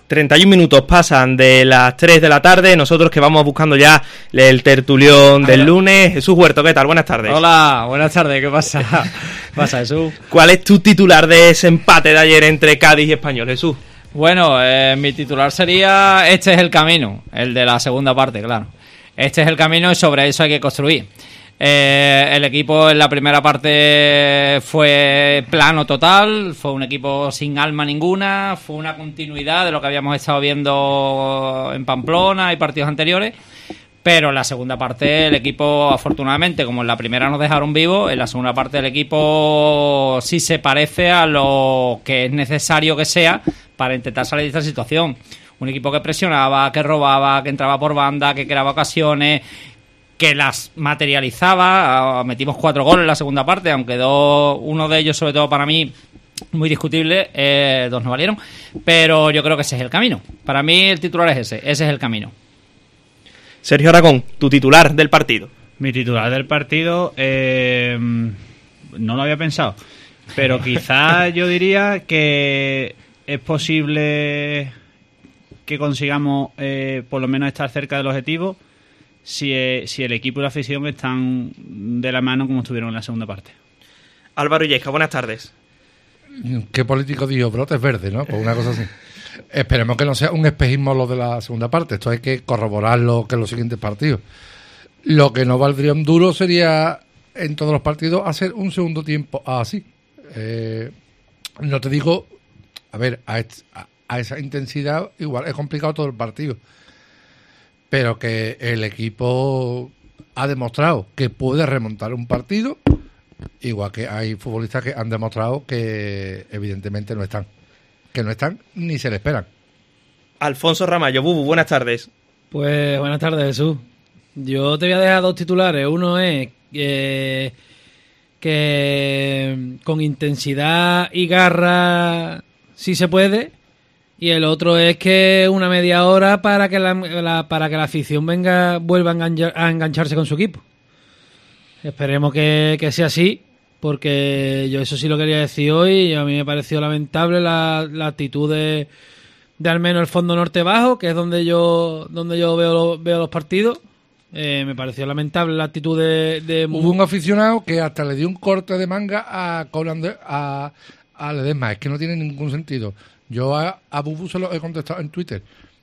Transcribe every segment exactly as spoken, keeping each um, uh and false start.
treinta y un minutos pasan de las tres de la tarde, nosotros que vamos buscando ya el tertulión del lunes. Jesús Huerto, ¿qué tal? Buenas tardes. Hola, buenas tardes, ¿qué pasa? ¿Qué pasa, Jesús? ¿Cuál es tu titular de ese empate de ayer entre Cádiz y Español, Jesús? Bueno, eh, mi titular sería: este es el camino, el de la segunda parte, claro. Este es el camino y sobre eso hay que construir. Eh, el equipo en la primera parte fue plano total, fue un equipo sin alma ninguna, fue una continuidad de lo que habíamos estado viendo en Pamplona y partidos anteriores, pero en la segunda parte el equipo, afortunadamente, como en la primera nos dejaron vivos, en la segunda parte el equipo sí se parece a lo que es necesario que sea para intentar salir de esta situación. Un equipo que presionaba, que robaba, que entraba por banda, que creaba ocasiones, que las materializaba. Metimos cuatro goles en la segunda parte, aunque dos, uno de ellos, sobre todo para mí, muy discutible, eh, dos no valieron, pero yo creo que ese es el camino. Para mí el titular es ese, ese es el camino. Sergio Aragón, tu titular del partido. Mi titular del partido, eh, no lo había pensado, pero quizás yo diría que es posible que consigamos eh, por lo menos estar cerca del objetivo Si, eh, si el equipo y la afición están de la mano como estuvieron en la segunda parte. Álvaro Illesca, buenas tardes. ¿Qué político dijo? Brotes verdes, ¿no? Pues una cosa así. Esperemos que no sea un espejismo lo de la segunda parte. Esto hay que corroborarlo que en los siguientes partidos. Lo que no valdría un duro sería en todos los partidos hacer un segundo tiempo así. Eh, no te digo, a ver, a, a, a esa intensidad igual es complicado todo el partido. Pero que el equipo ha demostrado que puede remontar un partido, igual que hay futbolistas que han demostrado que evidentemente no están, que no están ni se le esperan. Alfonso Ramallo, Bubu, buenas tardes. Pues buenas tardes, Jesús. Yo te voy a dejar dos titulares. Uno es que, que con intensidad y garra sí se puede. Y el otro es que una media hora para que la, la para que la afición venga vuelva a, enganchar, a engancharse con su equipo. Esperemos que, que sea así, porque yo eso sí lo quería decir hoy. Y a mí me pareció lamentable la, la actitud de, de al menos el fondo norte bajo, que es donde yo donde yo veo, veo los partidos. Eh, me pareció lamentable la actitud de, de... Hubo un aficionado que hasta le dio un corte de manga a a, a Ledesma. Es que no tiene ningún sentido. Yo a, a Bubu se lo he contestado en Twitter.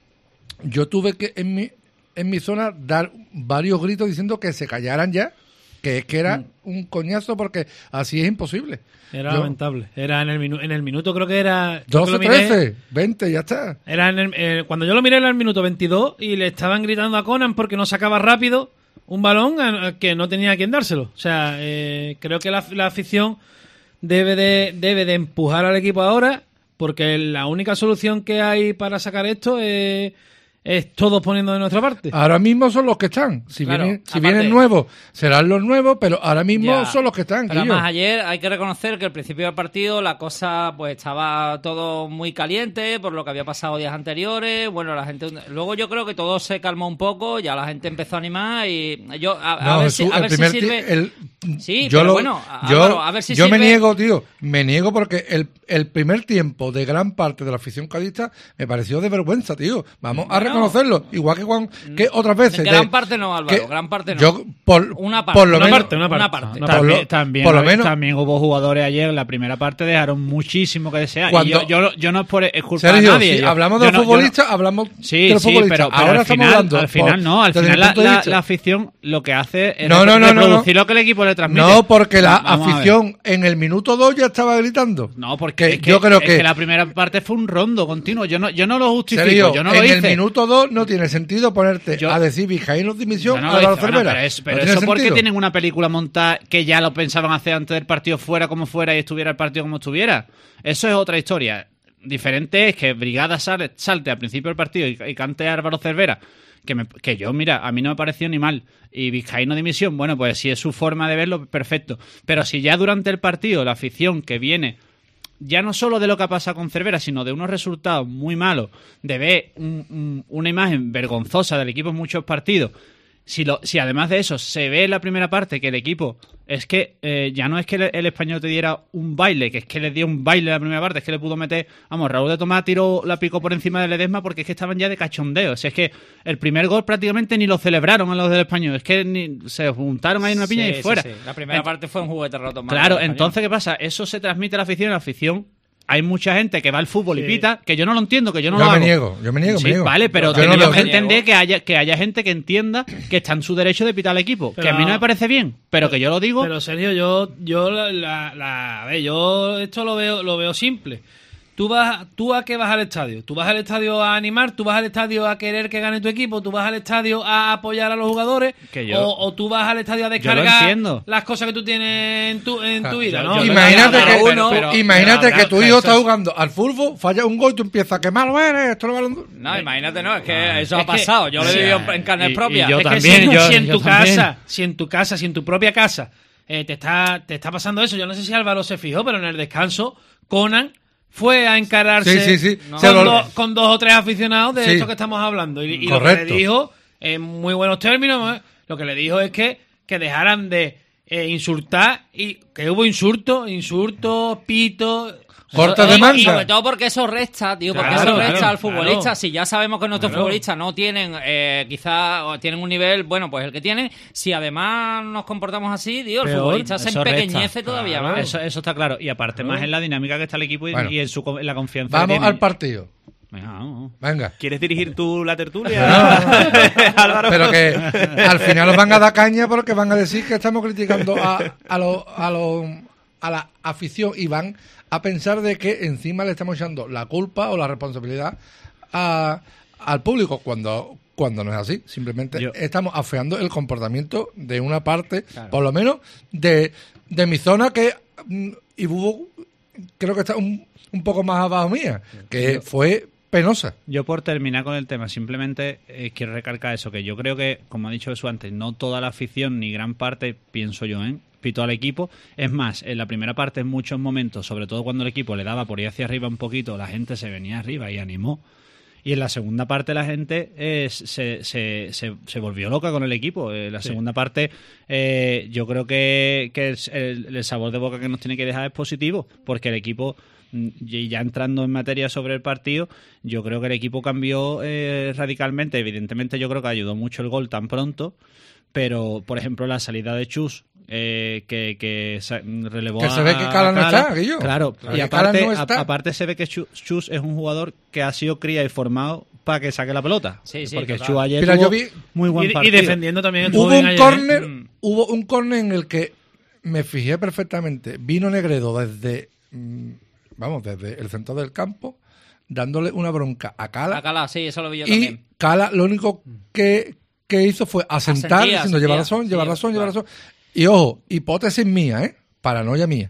Yo tuve que en mi en mi zona dar varios gritos diciendo que se callaran ya, que es que era mm. un coñazo, porque así es imposible. Era Yo, lamentable. Era en el minuto, en el minuto creo que era... doce, trece, veinte, ya está. Era en el, eh, cuando yo lo miré era el minuto veintidós y le estaban gritando a Conan porque no sacaba rápido un balón a, a que no tenía a quien dárselo. O sea, eh, creo que la, la afición debe de, debe de empujar al equipo ahora, porque la única solución que hay para sacar esto es, es todos poniendo de nuestra parte. Ahora mismo son los que están. Si, claro, vienen, si aparte, vienen nuevos, serán los nuevos, pero ahora mismo ya, son los que están. Pero además ayer hay que reconocer que al principio del partido la cosa pues estaba todo muy caliente por lo que había pasado días anteriores. Bueno, la gente... Luego yo creo que todo se calmó un poco, ya la gente empezó a animar y yo... A, a no, ver, Jesús, si, a ver si sirve... El, sí, yo pero lo, bueno, yo, Álvaro, a ver si yo sirve... me niego, tío, me niego porque el, el primer tiempo de gran parte de la afición cadista me pareció de vergüenza, tío. Vamos bueno, a reconocerlo. Igual que, Juan, que otras veces. Gran de, parte no, Álvaro, gran parte no. Yo, por, una parte, por lo una menos, parte, una parte. Una parte. No, por también, lo, también, por lo menos, también hubo jugadores ayer en la primera parte dejaron muchísimo que desear. Cuando, y yo, yo, yo no es por es culpa Sergio, de nadie. Si yo, hablamos de los no, futbolistas, no, hablamos sí, de los sí, futbolistas. Pero, pero ahora al final, estamos hablando. Al final por, no, al final la, la, la afición lo que hace es no, no, no, reproducir no, no. lo que el equipo le transmite. No, porque la Vamos afición en el minuto dos ya estaba gritando. No, porque es que, yo creo es que, que la primera parte fue un rondo continuo. Yo no, yo no lo justifico. Sergio, yo no lo en hice. el minuto dos no tiene sentido ponerte yo, a decir Vizcaínos dimisión no a Álvaro Cervera. Bueno, pero es, pero no eso tiene porque sentido. tienen una película montada que ya lo pensaban hacer antes del partido, fuera como fuera y estuviera el partido como estuviera. Eso es otra historia. Diferente es que Brigada sale, salte al principio del partido y, y cante a Álvaro Cervera, que, me, que yo, mira, a mí no me pareció ni mal. Y Vizcaíno dimisión, bueno, pues si es su forma de verlo, perfecto. Pero si ya durante el partido la afición que viene, ya no solo de lo que ha pasado con Cervera, sino de unos resultados muy malos, de ver un, un, una imagen vergonzosa del equipo en muchos partidos, Si, lo, si además de eso se ve en la primera parte que el equipo es que eh, ya no es que el, el Español te diera un baile, que es que le dio un baile en la primera parte, es que le pudo meter, vamos, Raúl de Tomás tiró, la picó por encima del Ledesma porque es que estaban ya de cachondeo. O sea, es que el primer gol prácticamente ni lo celebraron a los del Español, es que ni, se juntaron ahí en una piña Sí, y sí, fuera. sí. La primera Ent- parte fue un juguete roto más. Claro, del Español. entonces, ¿qué pasa? Eso se transmite a la afición y la afición. Hay mucha gente que va al fútbol y pita, que yo no lo entiendo, que yo no Yo lo me hago. niego, yo me niego, Sí, me niego. vale, pero Yo no tenemos lo que sé. entender que haya, que haya gente que entienda que está en su derecho de pitar al equipo. Pero- que a mí no me parece bien, pero que yo lo digo. Pero Sergio, yo, yo la, la, la- a ver, yo esto lo veo, lo veo simple. Tú vas, tú a qué vas al estadio. Tú vas al estadio a animar, tú vas al estadio a querer que gane tu equipo, tú vas al estadio a apoyar a los jugadores, Que yo- o, o tú vas al estadio a Yo lo descargar entiendo. las cosas que tú tienes en tu, en tu vida, yo- ¿no? yo- Imagínate pero- que, pero- pero- imagínate pero que habrá- tu que hijo eso está es- jugando al fútbol, falla un gol y tú empiezas, qué malo eres, esto no vale un... No, imagínate, no, es que eso es ha pasado. que- Yo lo he sí, vivido ah, en carne y- propia. y yo Es que también, si, yo- si en yo tu también. casa, si en tu casa, si en tu propia casa eh, te está te está pasando eso, yo no sé si Álvaro se fijó, pero en el descanso Conan fue a encararse Sí, sí, sí. Con, Se lo- dos, con dos o tres aficionados de Sí. esto que estamos hablando. Y, y lo que Correcto. le dijo, en muy buenos términos, ¿eh? Lo que le dijo es que, que dejaran de eh, insultar, y que hubo insultos, insultos, pitos... Cortes Y- de y manga. sobre todo porque eso resta, tío, porque Claro, eso resta claro, al futbolista. claro. Si ya sabemos que nuestros Claro. futbolistas no tienen, eh, quizás o tienen un nivel, bueno, pues el que tienen, si además nos comportamos así, tío, el Peor, futbolista se eso resta. empequeñece todavía Claro. más. Eso, eso está claro. Y aparte, más en la dinámica que está el equipo y, Bueno. y en, su, en la confianza que Vamos tiene. al partido. Venga, vamos. Venga. ¿Quieres dirigir tú la tertulia, Álvaro? Pero que al final nos van a dar caña porque van a decir que estamos criticando a, a, los- a, los- a la afición y van a pensar de que encima le estamos echando la culpa o la responsabilidad a- al público cuando cuando no es así. Simplemente Yo- estamos afeando el comportamiento de una parte, por lo menos de, de mi zona, que mm, y hubo, creo que está un, un poco más abajo mía, que fue penosa. Yo por terminar con el tema, simplemente eh, quiero recalcar eso, que yo creo que, como ha dicho Jesús antes, no toda la afición ni gran parte, pienso yo, ¿eh? pitó al equipo. Es más, en la primera parte, en muchos momentos, sobre todo cuando el equipo le daba por ir hacia arriba un poquito, la gente se venía arriba y animó. Y en la segunda parte la gente eh, se, se, se, se volvió loca con el equipo. En la segunda parte eh, yo creo que, que el, el sabor de boca que nos tiene que dejar es positivo, porque el equipo, y ya entrando en materia sobre el partido, yo creo que el equipo cambió eh, radicalmente. Evidentemente yo creo que ayudó mucho el gol tan pronto, pero por ejemplo la salida de Chus, eh, que, que sa- relevó Que a, se ve que Cala no a está, Guillo. Claro, Claro, y que Cala aparte, no a- está. aparte se ve que Chus, Chus es un jugador que ha sido cría y formado para que saque la pelota. Sí, sí, porque total. Chus ayer Mira, tuvo yo vi- muy buen Y, y partido. defendiendo también estuvo Hubo bien un ayer, ¿eh? córner, Mm. hubo un córner en el que me fijé perfectamente. Vino Negredo desde, mm, vamos, desde el centro del campo, dándole una bronca a Cala. Acá, sí, eso lo vi yo y también. Cala lo único que, que hizo fue asentar, Asentía, diciendo lleva asentía. razón, lleva Sí, razón, lleva claro. razón. Y ojo, hipótesis mía, ¿eh? Paranoia mía.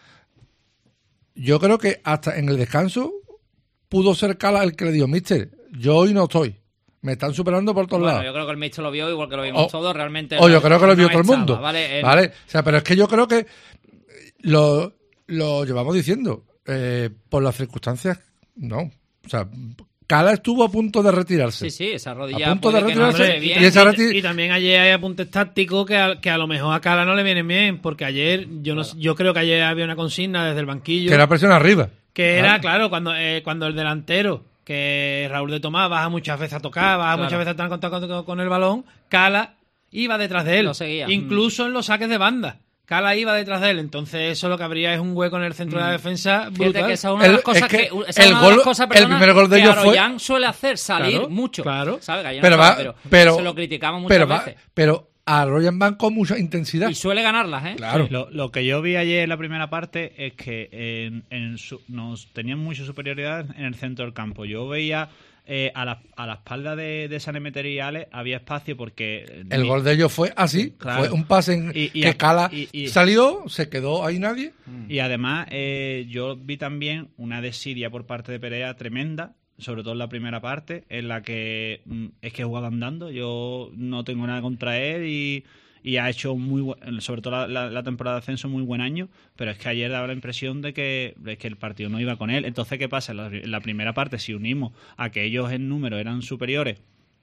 Yo creo que hasta en el descanso pudo ser Cala el que le dijo, mister, yo hoy no estoy. Me están superando por todos Bueno, lados. yo creo que el Mister lo vio igual que lo vimos O- todos. Realmente. O yo no- creo que lo vio no todo el estaba, mundo. ¿vale? ¿Vale? El- O sea, pero es que yo creo que lo, lo llevamos diciendo. eh, por las circunstancias, no. O sea, Cala estuvo a punto de retirarse. Sí, sí, esa rodilla. A punto de puede que no retirarse, esté bien. y esa Y- reti- y, también ayer hay apuntes tácticos que a, que a lo mejor a Cala no le vienen bien, porque ayer, yo no yo creo que ayer había una consigna desde el banquillo, Que era presión arriba. que era, Claro. claro, cuando, eh, cuando el delantero, que Raúl de Tomás baja muchas veces a tocar, baja Claro. muchas veces a estar en contacto con, con el balón, Cala iba detrás de él, Lo seguía. incluso en los saques de banda. Cala iba detrás de él, entonces eso lo que habría es un hueco en el centro de la defensa Fíjate brutal. que esa es una de El- las cosas es que que, esa es el una de las gol- cosas, el perdona, primer gol de que ellos fue- Aroyán suele hacer salir Claro, mucho. claro. ¿Sabes? Que ayer no Pero estaba, va, pero, pero, se lo criticamos muchas pero, va- veces. pero a Royan van con mucha intensidad. Y suele ganarlas, ¿eh? Claro. Lo, lo que yo vi ayer en la primera parte es que en, en su- nos tenían mucha superioridad en el centro del campo. Yo veía eh, a, la, a la espalda de, de San Emeterio y Ale había espacio porque... eh, El mi- gol de ellos fue así. Claro. Fue un pase en Y- y que a- Cala y- y- salió, se quedó ahí nadie. Y además eh, yo vi también una desidia por parte de Perea tremenda, sobre todo en la primera parte, en la que mm, es que jugaba andando, yo no tengo nada contra él y, y ha hecho muy buen- sobre todo la, la- la temporada de ascenso, muy buen año, pero es que ayer daba la impresión de que, de que el partido no iba con él. Entonces, ¿qué pasa? En la, en la primera parte, si unimos a que ellos en número eran superiores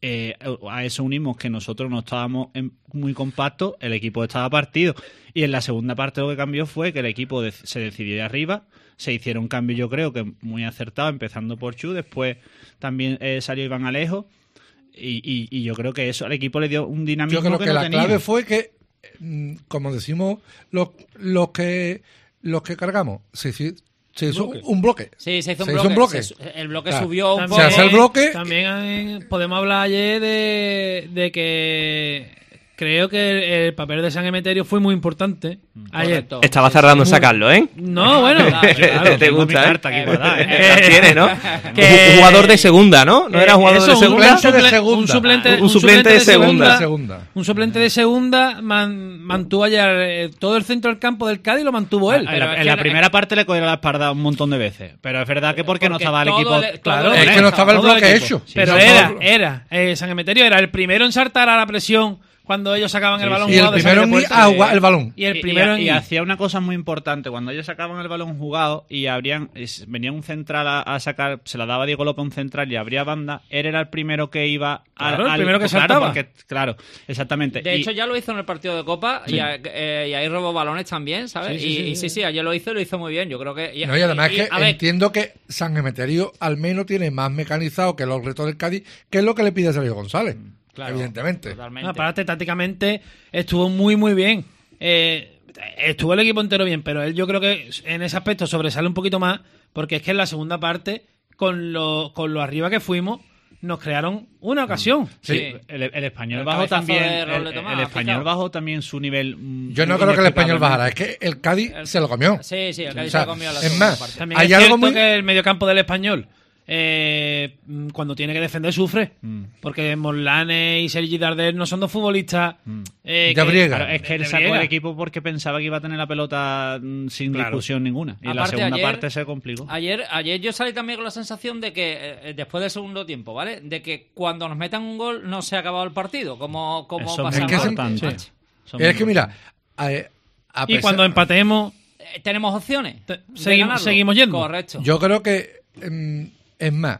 eh, a eso unimos que nosotros no estábamos en, muy compactos, el equipo estaba partido. Y en la segunda parte lo que cambió fue que el equipo de, se decidió de arriba, se hicieron cambios yo creo que muy acertados, empezando por Chu, después también eh, salió Iván Alejo, y, y, y yo creo que eso al equipo le dio un dinamismo Yo creo que, que, no la tenía. clave fue que, mm, como decimos los, los que los que cargamos, se, hizo- se hizo Bloque. un bloque. Sí, se hizo un Se bloque. hizo un bloque. Se- el bloque Claro. subió un También- poco. Se hace el bloque. También eh, podemos hablar ayer de, de que creo que el papel de San Emeterio fue muy importante ayer. Correcto. Estaba Sí, cerrando en muy- sacarlo, ¿eh? No, bueno, Claro, claro. Te Tengo mi gusta, ¿eh? carta aquí guardada, ¿eh? La tiene, ¿no? Que- Un jugador de segunda, ¿no? ¿No era Eh, jugador eso, de un segunda? suplente de suple- segunda. Un suplente, Un suplente de segunda. segunda. Un suplente de segunda man- mantuvo ayer eh, todo el centro del campo del Cádiz, lo mantuvo él. En la, en la primera parte le cogió la espalda un montón de veces, pero es verdad que porque, no Porque estaba el todo equipo el- todo claro, el- Es con que él. no estaba el todo el bloque equipo. hecho. Pero No, era, no, era. Eh, San Emeterio era el primero en saltar a la presión cuando ellos sacaban el Sí, balón sí. Y el jugado de primero saque de en ir puerta. a jugar el balón. Y el primero y, en y ir. hacía una cosa muy importante cuando ellos sacaban el balón jugado y abrían es- venía un central a, a sacar, se la daba Diego López a un central y abría banda, él era el primero que iba a- Claro, el al- primero que claro, saltaba. porque- claro, exactamente. De Y- hecho, ya lo hizo en el partido de Copa y, a- eh, y ahí robó balones también, ¿sabes? Sí, sí, y, sí, y sí, sí, ayer lo hizo y lo hizo muy bien. Yo creo que. No, y además y- que a ver, entiendo que San Emeterio al menos tiene más mecanizado que los retos del Cádiz, que es lo que le pide Sergio González, claro, evidentemente. totalmente. No, aparte, tácticamente estuvo muy, muy bien. Eh, estuvo el equipo entero bien, pero él yo creo que en ese aspecto sobresale un poquito más, porque es que en la segunda parte, con lo, con lo arriba que fuimos, nos crearon una ocasión. Sí, Sí. el, el español El bajó cabezazo también. de El, Raúl de el Tomás, español picado. bajó también su nivel. mm, Yo no creo que el español inexplicablemente. bajara, es que el Cádiz se lo comió. Sí, sí, el Cádiz O sea, se comió la es segunda más, parte. También Hay es algo cierto muy- que el mediocampo del español, eh, mm, cuando tiene que defender, sufre. Mm. Porque Morlane y Sergi Darder no son dos futbolistas. eh, Ya que- briega. Claro, es que él de sacó briega. el equipo porque pensaba que iba a tener la pelota mm, sin Claro. discusión ninguna. Y la Aparte, segunda ayer- parte se complicó. Ayer, ayer yo salí también con la sensación de que, eh, después del segundo tiempo, ¿vale? De que cuando nos metan un gol no se ha acabado el partido, como, como Eso pasa es Es que ahora. es importante. Macho. Eso Es muy que mira, a, a Y pesar- cuando empatemos, Eh, Tenemos opciones. Te- de seguimos- ganarlo. seguimos yendo. Correcto. yo creo que, em, es más,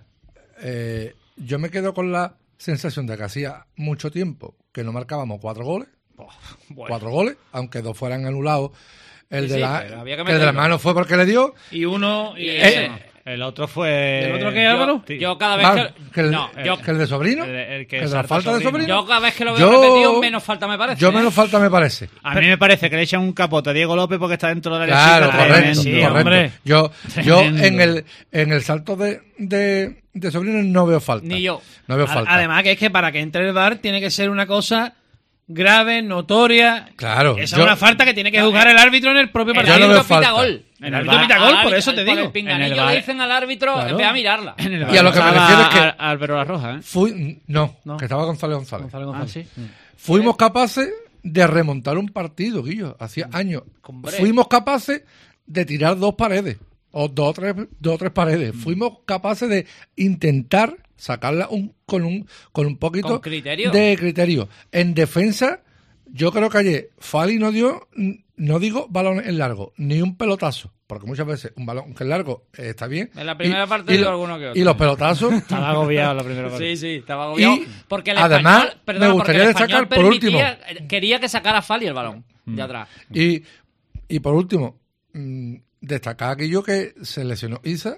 eh, yo me quedo con la sensación de que hacía mucho tiempo que no marcábamos cuatro goles, Bueno. cuatro goles, aunque dos fueran anulados. El Sí, de sí, la, pero había que que el de la meterlo. mano fue porque le dio. y uno. Y Y ese. ese. El otro fue. ¿El otro qué, Álvaro? Sí. Yo cada vez Ah, que. que el, no, el- yo, que el de sobrino, el de- el que que de la salta falta de Sobrino. sobrino. yo cada vez que lo veo Yo- repetido, menos falta me parece. Yo ¿eh? menos falta me parece. A mí me parece que le echan un capote a Diego López porque está dentro de la Claro, lesión correcto, tremendo. sí, correcto. hombre. Yo, yo Tremendo. en el en el salto de, de, de sobrino no veo falta. Ni yo. No veo A- falta. Además, que es que para que entre el V A R tiene que ser una cosa grave, notoria. Claro, Esa yo- es una falta que tiene que No, jugar eh, el árbitro en el propio El Yo partido. no árbitro veo pita falta. gol. El árbitro pita Al gol, por árbitro- eso te con digo. el pinganillo En el le bar- dicen al árbitro, Claro. ve a mirarla. En el Y a lo que me estaba refiero es que- Al- Álvaro La Roja, ¿eh? Fui, no, No. que estaba González González. Gonzalo Ah, González. sí. Fuimos capaces de remontar un partido, Guillo, hacía Mm. años. Hombre. Fuimos capaces de tirar dos paredes, o dos o tres, dos o tres Mm. paredes. Fuimos capaces de intentar sacarla un, con un con un poquito Con criterio. de criterio. En defensa, yo creo que ayer Fali no dio, no digo balón en largo, ni un pelotazo. Porque muchas veces un balón que es largo eh, está bien. En la primera parte y, dio lo- alguno que otro. y los pelotazos. Estaba agobiado la primera parte. Sí, sí, estaba agobiado. Y, porque el además, español, perdona, me porque gustaría el destacar, español por último. permitía- Quería que sacara Fali el balón de atrás. Y, y por último, mm, destacar aquello que se lesionó Isa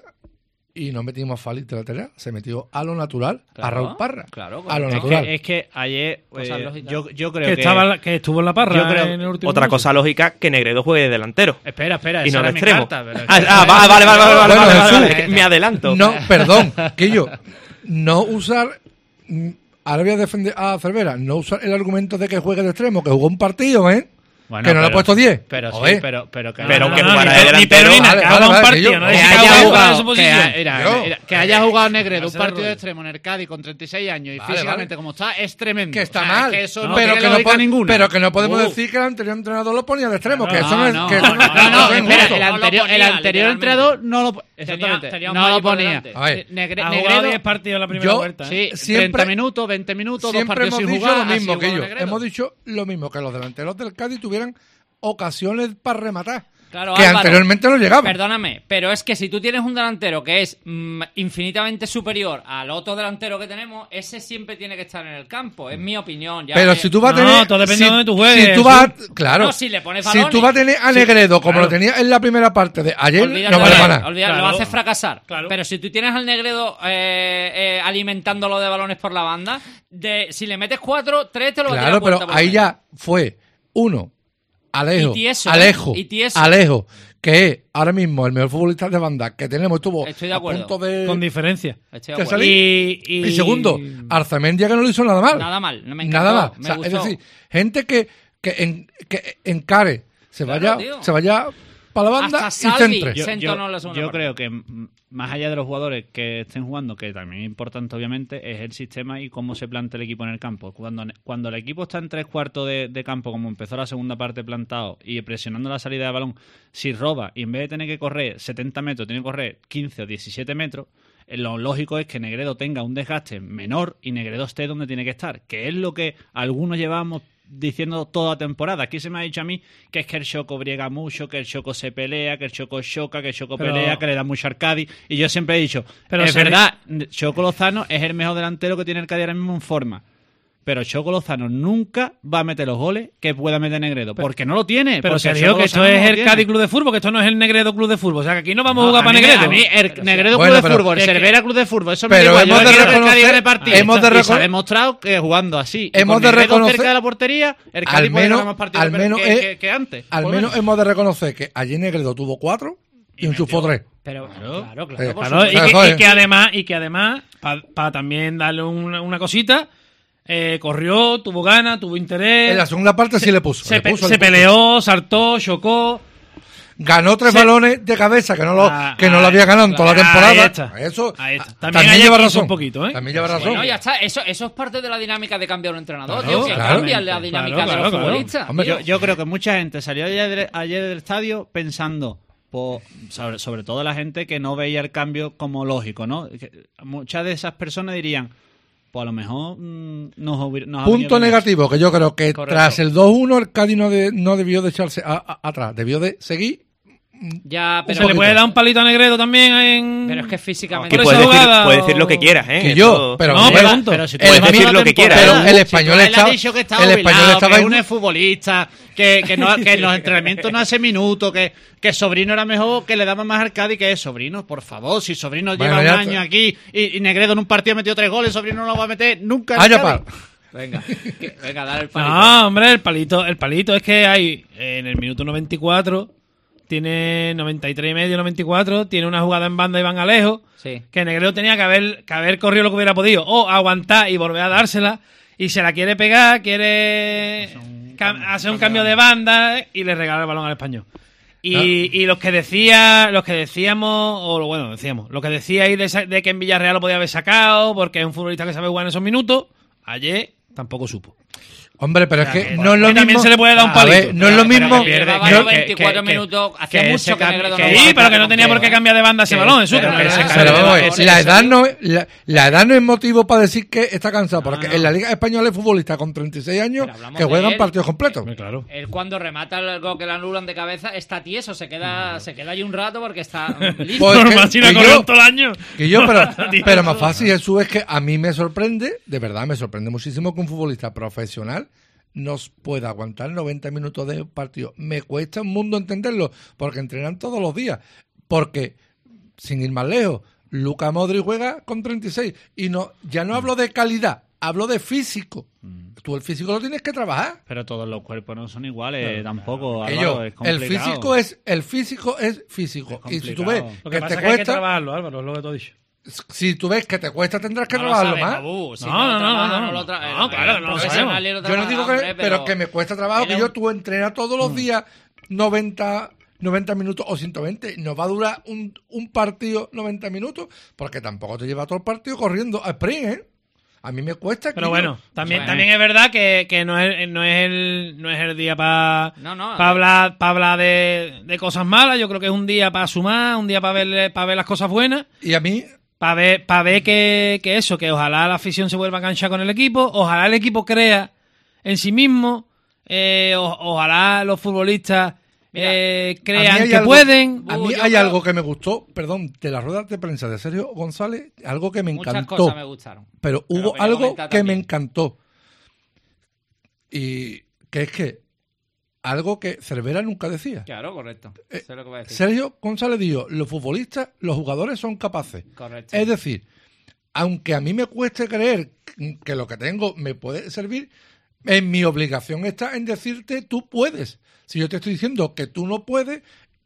y no metimos a Fali de lateral, se metió a lo natural, a Claro, Raúl Parra. claro, a lo Es natural. que, es que ayer Cosas eh, lógicas. yo, yo creo Que, que, estaba, que estuvo en la parra Yo creo- en el último Otra minuto. cosa lógica, que Negredo juegue de delantero. Espera, espera, Y esa no de era mi extremo. carta, pero es Ah, que- ah, vale, vale, vale, vale, vale, Bueno, vale, Jesús, vale, que me adelanto. No, perdón, que yo no usar. mm, Ahora voy a defender a Cervera, no usar el argumento de que juegue de extremo, que jugó un partido, ¿eh? Bueno, que no le he pero- puesto diez. Pero sí, Joder. pero, pero que, Pero No, que no, jugara ni de Pe- ni delantero. Pedro ni Vale, Naca, vale, un vale, partido, que yo- no que es que haya cada uno jugado, en su que, posición. ha- mira, Yo. mira, que haya jugado Negredo un Ese era partido el de gol. extremo en el Cádiz con treinta y seis años y Vale, físicamente vale. como está es tremendo. Que está O sea, mal, es que eso no, pero, tiene que no lógica po- ninguna. pero que no podemos Uh. decir que el anterior entrenador lo ponía de extremo, que No, eso no es. no, que no, eso no, no, eso es espera, injusto. el No lo anterior, ponía, el anterior literalmente. entrenador no lo Tenía- exactamente, tenía un no Mali lo por ponía. delante. A ver, Negre- Ha jugado Negredo, diez partidos en la primera yo- vuelta. ¿eh? sí, Siempre- treinta minutos, veinte minutos, dos Siempre partidos hemos sin dicho jugar, lo mismo así que jugó yo. Negredo. Hemos dicho lo mismo, que los delanteros del Cádiz tuvieran ocasiones para rematar. Claro, que Álvaro, anteriormente no llegaba. Perdóname, pero es que si tú tienes un delantero que es mm, infinitamente superior al otro delantero que tenemos, ese siempre tiene que estar en el campo, es mi opinión. Ya Pero que- si tú vas a No, tener... todo depende si, de donde tú juegues, Si tú vas, Jesús. claro, No, si le pones si balones. tú vas a tener a Sí, Negredo como claro. lo tenías en la primera parte de ayer, Olvídate no vale de- para nada. olvídate, lo Claro. haces fracasar. Claro. Pero si tú tienes al Negredo eh, eh, alimentándolo de balones por la banda, de si le metes cuatro, tres te lo va a Claro, tirar a pero puerta por ahí lo ya fue uno, Alejo, Y tieso, Alejo, y tieso. Alejo, que es ahora mismo el mejor futbolista de banda que tenemos, estuvo Estoy de a acuerdo. punto de, Con diferencia. menos. Estoy de de acuerdo. salir. Y, y, Y segundo, Arzamendia que no lo hizo nada mal. Nada mal, no me encantó, Nada mal. me O sea, es gustó. decir, gente que, que, en, que encare, se Claro, vaya, tío. se vaya para la banda Hasta y Salvi. centre. Yo- Se entonó la segunda yo parte. creo que mm, más allá de los jugadores que estén jugando, que también es importante obviamente, es el sistema y cómo se plantea el equipo en el campo. Cuando, cuando el equipo está en tres cuartos de, de campo, como empezó la segunda parte plantado y presionando la salida de balón, si roba y en vez de tener que correr setenta metros, tiene que correr quince o diecisiete metros, eh, lo lógico es que Negredo tenga un desgaste menor y Negredo esté donde tiene que estar, que es lo que algunos llevamos diciendo toda la temporada. Aquí se me ha dicho a mí que es que el Choco briega mucho, que el Choco se pelea, que el Choco choca, que el Choco Pero- pelea, que le da mucho al Cádiz. Y yo siempre he dicho, Pero es se- verdad, Choco Lozano es el mejor delantero que tiene el Cádiz ahora mismo en forma. Pero Choco Lozano nunca va a meter los goles que pueda meter Negredo, porque no lo tiene. Pero porque se el dijo Choco que esto Lozano no es lo el tiene. Cádiz Club de Fútbol, que esto no es el Negredo Club de Fútbol. O sea, que aquí no vamos a No, jugar para mí me- Negredo. A mí, el Negredo Bueno, Club de pero- Fútbol, es que- Cervera Club de Fútbol, eso me Pero da igual. Yo hemos de quiero que el reconocer- Cádiz gane partidos. hemos de Y se ha recono- demostrado que jugando así, y Hemos con de Negredo reconocer- cerca de la portería, el al Cádiz puede menos- ganar más partidos al que- menos que, es- que- que antes. Al Por lo menos hemos de reconocer que ayer Negredo tuvo cuatro y, enchufó tres. Pero, claro, claro, Eh, por Claro, y, supuesto. que, Joder. y que además, y que además, para también darle una, una cosita, eh, corrió, tuvo ganas, tuvo interés. En la segunda parte sí le puso. se le pe- puso, se le puso. peleó, saltó, chocó. Ganó tres Se- balones de cabeza que no lo, Ah, que no lo ah, había ganado en toda la ahí temporada. está. Eso Ahí está. también, También ayer lleva quiso razón. un poquito, ¿eh? También lleva razón. Bueno, ya está. Eso, eso es parte de la dinámica de cambiar un entrenador, Claro, tío. Que claro. cambia la dinámica Claro, de claro, los claro. futbolistas. Hombre, Yo, yo creo que mucha gente salió ayer, ayer del estadio pensando, po- sobre, sobre todo la gente que no veía el cambio como lógico, ¿no? Que muchas de esas personas dirían, pues a lo mejor mm, nos, hubiera- nos ha venido Punto bien negativo, que yo creo que Correcto. tras el dos uno el Cádiz no, de- no debió de echarse a- a- atrás, debió de seguir. Ya, pero, Se le puede dar un palito a Negredo también en... pero es que físicamente. Que Por esa puedes decir, jugada puedes o- decir lo que quieras, ¿eh? Que Eso- yo, pero No, mira, pregunto. Pero si tú Puedes llevas decir toda lo la que temporada, quieras. Pero el si español tú le has estaba- dicho que está el español jubilado, estaba que en- uno es futbolista, que, que, no, que en los entrenamientos no hace minutos, que, que Sobrino era mejor, que le daba más al Cádiz que es Sobrino, por favor, si Sobrino Bueno, lleva ya un está. año aquí y, y Negredo en un partido metió tres goles, Sobrino no lo va a meter nunca en Vaya Cádiz. par. Venga, que- venga, dale el palito. No, hombre, el palito, el palito es que hay eh, en el minuto noventa y cuatro, tiene noventa y tres y medio, noventa y cuatro, tiene una jugada en banda y van Alejo, Sí. que Negredo tenía que haber, que haber corrido lo que hubiera podido, o aguantar y volver a dársela, y se la quiere pegar, quiere cam- hacer un cambio de banda y le regala el balón al Español. Y, y los que decía, los que decíamos, o lo- bueno, decíamos, lo que decíais de, sa- de que en Villarreal lo podía haber sacado, porque es un futbolista que sabe jugar en esos minutos, ayer tampoco supo. Hombre, pero es que que- no es lo que mismo. también se le puede dar un A palito. ver, no es lo Pero mismo. que pierde, Llevaba no- que- veinticuatro que- que- minutos. Hacía que mucho ese que cam- Negredo que- no Sí, jugaba pero que no con tenía por qué Negredo. cambiar de banda ese que- balón, eso. pero que que no ese era- cambio Pero de vamos a ver, valores, la eso edad sí. no es, la, la edad no es motivo para decir que está cansado, porque no. en la Liga Española hay futbolistas con treinta y seis años Pero hablamos que de juegan él. partidos completos. Claro. Él cuando remata el gol que le anulan de cabeza está tieso, se queda, se queda ahí un rato porque está listo. Pues que- Normal, si no que corrió yo- todo el año. Y yo, pero, pero más fácil, Jesús, es que a mí me sorprende, de verdad me sorprende muchísimo que un futbolista profesional nos pueda aguantar noventa minutos de partido. Me cuesta un mundo entenderlo, porque entrenan todos los días. Porque, sin ir más lejos, Luka Modric juega con treinta y seis. Y no, ya no hablo de calidad, hablo de físico. Tú el físico lo tienes que trabajar. Pero todos los cuerpos no son iguales tampoco, Que Álvaro, yo, es el complicado. físico es el físico es físico. Es y si tú ves complicado. Lo que, que te pasa es que hay que cuesta, trabajarlo, Álvaro, es lo que tú has dicho. si tú ves que te cuesta, tendrás que No lo trabajarlo sabe, más. Babu, si No, lo no, no, trabaja, no, no. lo tra- No, el- claro, el no lo profesional sabemos. y lo Yo no trabaja, digo que, hombre, pero, que me cuesta trabajo, él que es yo un- tú entrenas todos los días noventa, noventa minutos o ciento veinte. No va a durar un, un partido noventa minutos, porque tampoco te lleva todo el partido corriendo a sprint, ¿eh? A mí me cuesta. Pero Quillo. bueno, también, Bueno. también es verdad que, que no, es, no, es el, no es el día para No, no. hablar, pa hablar de, de cosas malas. Yo creo que es un día para sumar, un día para ver, para ver las cosas buenas. Y a mí, Para ver, para ver que, que eso, que ojalá la afición se vuelva a enganchar con el equipo, ojalá el equipo crea en sí mismo, eh, o- ojalá los futbolistas eh, A crean mí hay que algo- pueden. A Uh, mí yo hay creo- algo que me gustó, perdón, de las ruedas de prensa de Sergio González, algo que me Muchas encantó. cosas me gustaron. Pero Pero hubo quería algo comentar que me también. encantó. Y que es que algo que Cervera nunca decía. Claro, correcto. Eh, Eso es lo que voy a decir. Sergio González dijo, los futbolistas, los jugadores son capaces. Correcto. Es decir, aunque a mí me cueste creer que lo que tengo me puede servir, en mi obligación está en decirte tú puedes. Si yo te estoy diciendo que tú no puedes,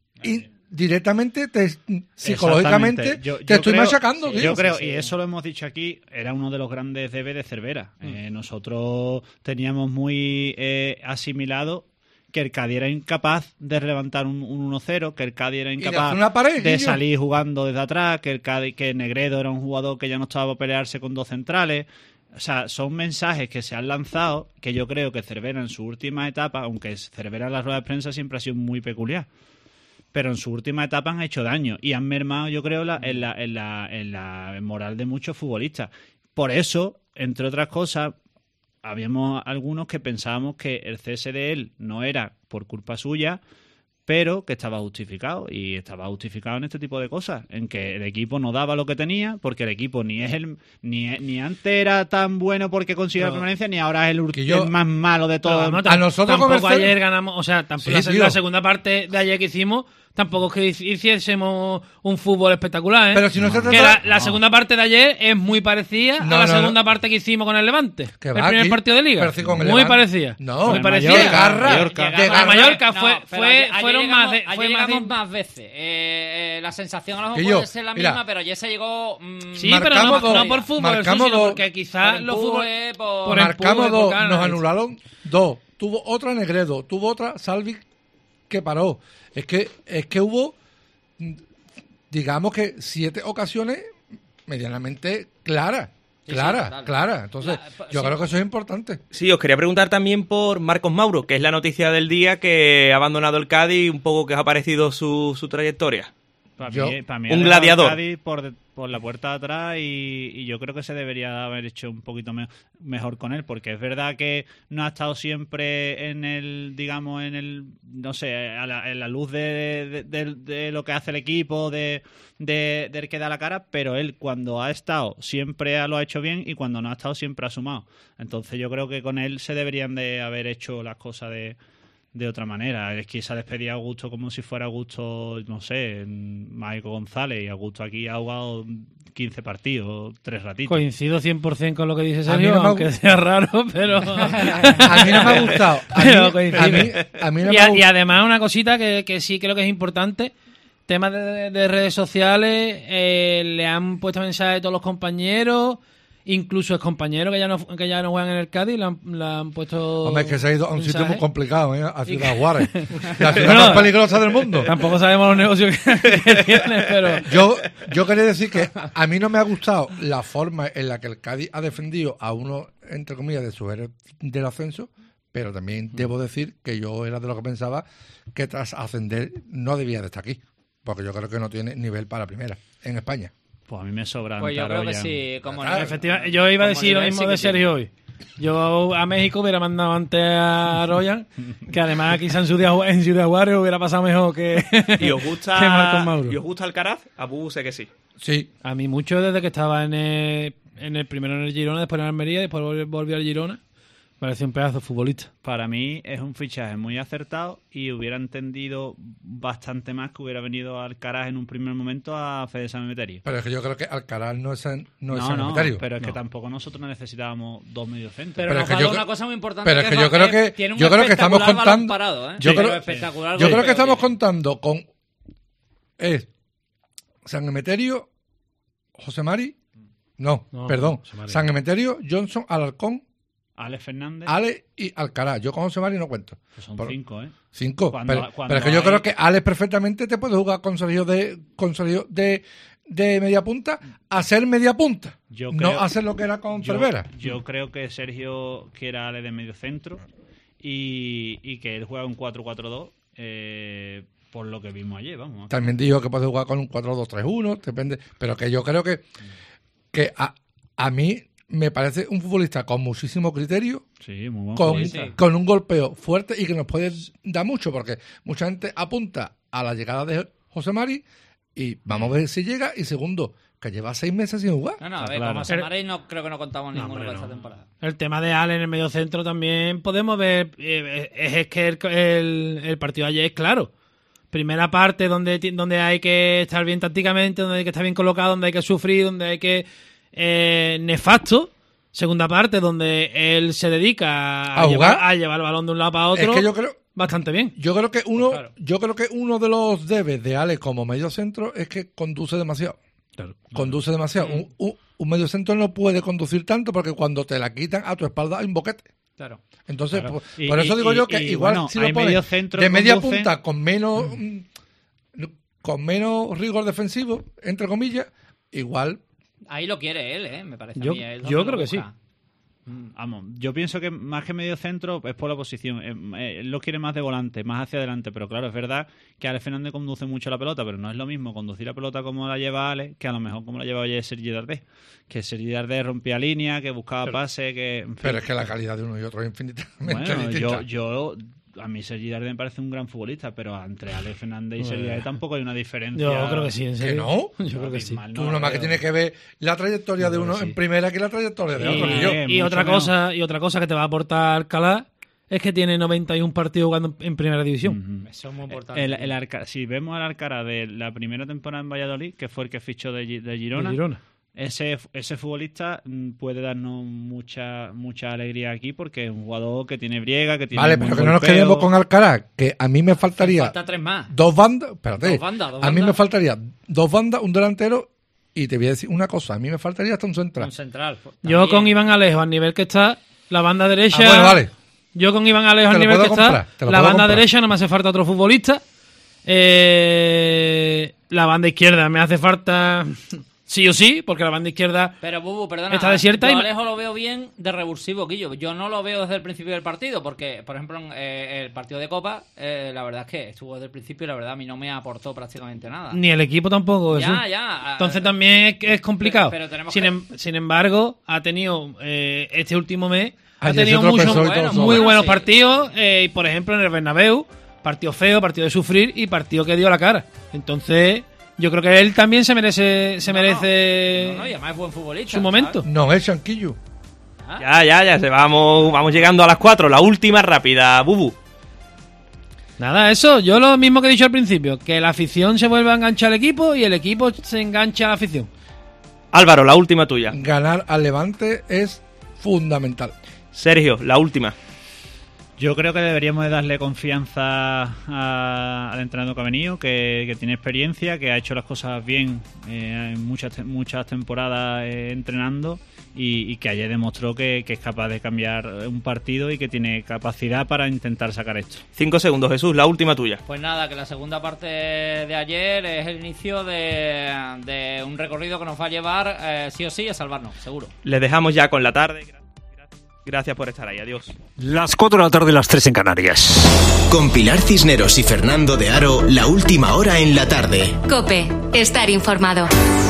y directamente te, psicológicamente Exactamente. Yo- te yo estoy creo- machacando, tío. Yo creo, sí, y sí. eso lo hemos dicho aquí, era uno de los grandes debes de Cervera. Eh, nosotros teníamos muy eh, asimilado que el Cádiz era incapaz de levantar un, un uno cero, que el Cádiz era de incapaz hacer una pared, de Guillo. salir jugando desde atrás, que el Cádiz, que Negredo era un jugador que ya no estaba para pelearse con dos centrales. O sea, son mensajes que se han lanzado que yo creo que Cervera en su última etapa, aunque Cervera en las ruedas de prensa siempre ha sido muy peculiar, pero en su última etapa han hecho daño y han mermado, yo creo, la, en, la, en, la, en la moral de muchos futbolistas. Por eso, entre otras cosas, habíamos algunos que pensábamos que el cese de él no era por culpa suya, pero que estaba justificado, y estaba justificado en este tipo de cosas, en que el equipo no daba lo que tenía, porque el equipo ni es el ni, ni antes era tan bueno porque consiguió la Pero- permanencia, ni ahora es el, ur- Que yo- el más malo de Pero todos. vamos, a nosotros con tampoco el Cel- ayer ganamos, o sea, tampoco Sí, la, tío. la segunda parte de ayer que hicimos, tampoco es que hiciésemos un fútbol espectacular, ¿eh? Pero si no se que trata- la, la segunda parte de ayer es muy parecida No, a la no, segunda no. parte que hicimos con el Levante, Que el va, primer aquí- partido de Liga, pero sí con el muy Levante. parecida, No, muy el parecida. Mallorca, garra, Mallorca. de Llegamos- garra. Mallorca fue, No, pero fue ayer- ayer fueron llegamos- más de, ayer fue más llegamos de- más veces. Eh, eh, la sensación a lo Que mejor yo, puede ser la mira, misma, pero ayer se llegó. mm, Sí, pero Marcamos no, dos. no por fútbol, Marcamos sino dos. porque quizás por los empuje, fútbol por- por Marcamos empuje, dos, por ganas. nos anularon dos. Tuvo otra Negredo, tuvo otra Salvi que paró. Es que, es que hubo, mm, digamos que siete ocasiones medianamente claras. Sí, sí, Clara, total. clara. Entonces, La- yo sí. creo que eso es importante. Sí, os quería preguntar también por Marcos Mauro, que es la noticia del día, que ha abandonado el Cádiz, un poco que os ha parecido su, su trayectoria. Para Yo- mí, para mí un ha dejado gladiador. el Cádiz por, de- por la puerta de atrás y, y yo creo que se debería haber hecho un poquito me- mejor con él, porque es verdad que no ha estado siempre en el, digamos, en el, no sé, a la, en la luz de, de- de- de lo que hace el equipo, de, de, del que da la cara, pero él cuando ha estado siempre lo ha hecho bien y cuando no ha estado siempre ha sumado. Entonces yo creo que con él se deberían de haber hecho las cosas de de otra manera. Es que se ha despedido a Augusto como si fuera Augusto, no sé, Maico González, y Augusto aquí ha jugado quince partidos, tres ratitos. Coincido cien por ciento con lo que dice A mí Sergio, no me ha aunque gu- sea raro, pero... A mí no me ha gustado. A mí, Pero coincide. a mí, a mí no y, me ha a- y gustado. además una cosita que, que sí creo que es importante, temas de, de redes sociales, eh, le han puesto mensajes a todos los compañeros, incluso ex compañeros que ya no que ya no juegan en el Cádiz, le han, le han puesto Hombre, es que se ha ido a un sitio muy mensajes. complicado, ¿eh? A Ciudad Juárez. La ciudad Bueno, más peligrosa del mundo. Tampoco sabemos los negocios que, que tiene, pero... Yo, yo quería decir que a mí no me ha gustado la forma en la que el Cádiz ha defendido a uno, entre comillas, de sus héroes del ascenso, pero también debo decir que yo era de lo que pensaba que tras ascender no debía de estar aquí, porque yo creo que no tiene nivel para primera en España. Pues a mí me sobra Pues yo creo que Antaroya. sí. Como Ah, Efectivamente, yo iba a como decir lo nivel mismo sí que de Sergio hoy. Yo a México hubiera mandado antes a Royan, que además quizá en Ciudad, Ju- en Ciudad Juárez hubiera pasado mejor que, ¿Y os que gusta, Marcos Mauro. ¿y os gusta Alcaraz? Abu sé que sí. Sí, A mí mucho desde que estaba en el, en el primero en el Girona, después en Almería, después volví, volví al Girona. Parecía un pedazo de futbolista. Para mí es un fichaje muy acertado y hubiera entendido bastante más que hubiera venido Alcaraz en un primer momento a Fede Sanemeterio. pero es que yo creo que Alcaraz no es, en- no es No, no, sanitario. pero es que No. tampoco nosotros necesitábamos dos mediocentros. Pero, Pero nos es que falta yo una cre- cosa muy importante. pero es que es yo creo ba- que- tiene un yo creo que estamos espectacular balón contando- parado, ¿eh? yo Sí, creo- pero espectacular Yo creo golpe que estamos tiene. contando con es San Emeterio, José Mari, no, No, perdón, José Mari. San Emeterio, Johnson, Alarcón, Alex Fernández, Ale y Alcaraz. Yo con José Mari no cuento. pues son Por- cinco, ¿eh? Cinco. Cuando- pero, cuando pero es que yo hay- creo que Alex perfectamente te puede jugar con Sergio de, con Sergio de, de media punta a ser media punta. Yo no creo- hacer lo que era con Yo, Cervera. yo creo que Sergio quiere a Ale de medio centro y, y que él juega un cuatro cuatro dos eh, por lo que vimos ayer, vamos. También dijo que puede jugar con un cuatro dos tres uno, depende. Pero que yo creo que, que a, a mí me parece un futbolista con muchísimo criterio, Sí, muy buen con, futbolista. con un golpeo fuerte y que nos puede dar mucho, porque mucha gente apunta a la llegada de José Mari y vamos a ver si llega. Y segundo, que lleva seis meses sin jugar. No, no, a Está ver, claro. como Samaris no creo que no contamos No, ninguno hombre, con esta no. temporada. El tema de Ale en el medio centro también podemos ver. eh, es, es que el, el, el partido de ayer es claro. Primera parte donde, ti- donde hay que estar bien tácticamente, donde hay que estar bien colocado, donde hay que sufrir, donde hay que. Eh, nefasto. Segunda parte donde él se dedica a, ¿A llevar, jugar? a llevar el balón de un lado para otro. Es que yo creo, Bastante bien. yo creo que uno, Claro. yo creo que uno de los debes de Ale como medio centro es que conduce demasiado. Conduce demasiado. Un, un, un medio centro no puede conducir tanto porque cuando te la quitan a tu espalda hay un boquete. Claro. Entonces, Claro. por, Y- por eso y- digo yo y- que y, igual bueno, si hay lo pones medio centro de que media conducen- punta con menos mm, con menos rigor defensivo, entre comillas, igual Ahí lo quiere él, ¿eh? Me parece. a Yo- mí, es yo donde creo lo que sí. busca. Vamos, yo pienso que más que medio centro es por la posición. Eh, eh, Él lo quiere más de volante, más hacia adelante. Pero claro, es verdad que Ale Fernández conduce mucho la pelota, pero no es lo mismo conducir la pelota como la lleva Ale que a lo mejor como la lleva ayer Sergi Darder. Que Sergi Darder rompía línea, que buscaba pase, que... en fin. pero es que la calidad de uno y otro es infinitamente Bueno, distinta. yo, yo a mí Sergi Darder me parece un gran futbolista, pero entre Ale Fernández y Sergi Darder tampoco hay una diferencia. Yo creo que sí, en ¿Que serio. no? Yo creo que sí. Abismal, Tú no, nomás que creo. tienes que ver la trayectoria Yo de creo uno que sí. en primera que la trayectoria de otro. Y, que yo. Eh, y mucho otra menos. cosa y otra cosa que te va a aportar Alcalá es que tiene noventa y uno partidos jugando en primera división. Ujú. Eso es muy importante. El, el Arca- si vemos al Alcara de la primera temporada en Valladolid, que fue el que fichó de, Gi- de Girona, De Girona. Ese, ese futbolista mm, puede darnos mucha mucha alegría aquí porque es un jugador que tiene briega, que tiene Vale, buen pero que no nos golpeo. quedemos con Alcaraz, que a mí me faltaría Falta tres más. dos bandas, espérate, Dos bandas, dos a mí bandas. me faltaría dos bandas, un delantero y te voy a decir una cosa, a mí me faltaría hasta un central. Un central. pues, Yo también. con Iván Alejo al nivel que está, la banda derecha. Ah, bueno, vale. Yo con Iván Alejo Te al lo nivel puedo que comprar, te está, lo la puedo banda comprar. derecha no me hace falta otro futbolista. Eh, la banda izquierda me hace falta sí o sí, porque la banda izquierda Pero, Bubu, perdona. Está desierta yo y a me- Alejo lo veo bien de revulsivo, Guillo. Yo no lo veo desde el principio del partido, porque, por ejemplo, en eh, el partido de Copa, eh, la verdad es que estuvo desde el principio y la verdad a mí no me aportó prácticamente nada. ni el equipo tampoco. Ya, Jesús. ya. Entonces también es, es complicado. Pero- pero tenemos sin, que- em- sin embargo, ha tenido eh, este último mes ha Ayer tenido se tropezó muchos y todo bueno, solo. muy bueno, buenos sí. partidos eh, y por ejemplo en el Bernabéu, partido feo, partido de sufrir y partido que dio la cara. Entonces, yo creo que él también se merece se No, no. merece No, no, y además es buen futbolista. su momento. No es Chanquillo. ¿sabes? Ya, ya, ya, se vamos, vamos llegando a las cuatro. La última rápida, Bubu. Nada, eso, yo lo mismo que he dicho al principio, que la afición se vuelve a enganchar al equipo y el equipo se engancha a la afición. Álvaro, la última tuya. Ganar al Levante es fundamental. Sergio, la última. Yo creo que deberíamos de darle confianza a- al entrenador que ha venido, que, que tiene experiencia, que ha hecho las cosas bien eh, en muchas, te- muchas temporadas eh, entrenando y, y que ayer demostró que, que es capaz de cambiar un partido y que tiene capacidad para intentar sacar esto. Cinco segundos, Jesús, la última tuya. Pues nada, que la segunda parte de ayer es el inicio de, de un recorrido que nos va a llevar eh, sí o sí a salvarnos, seguro. Les dejamos ya con la tarde. Gra- gra- Gracias por estar ahí, adiós. Las cuatro de la tarde, las tres en Canarias. Con Pilar Cisneros y Fernando de Aro, la última hora en la tarde. COPE. Estar informado.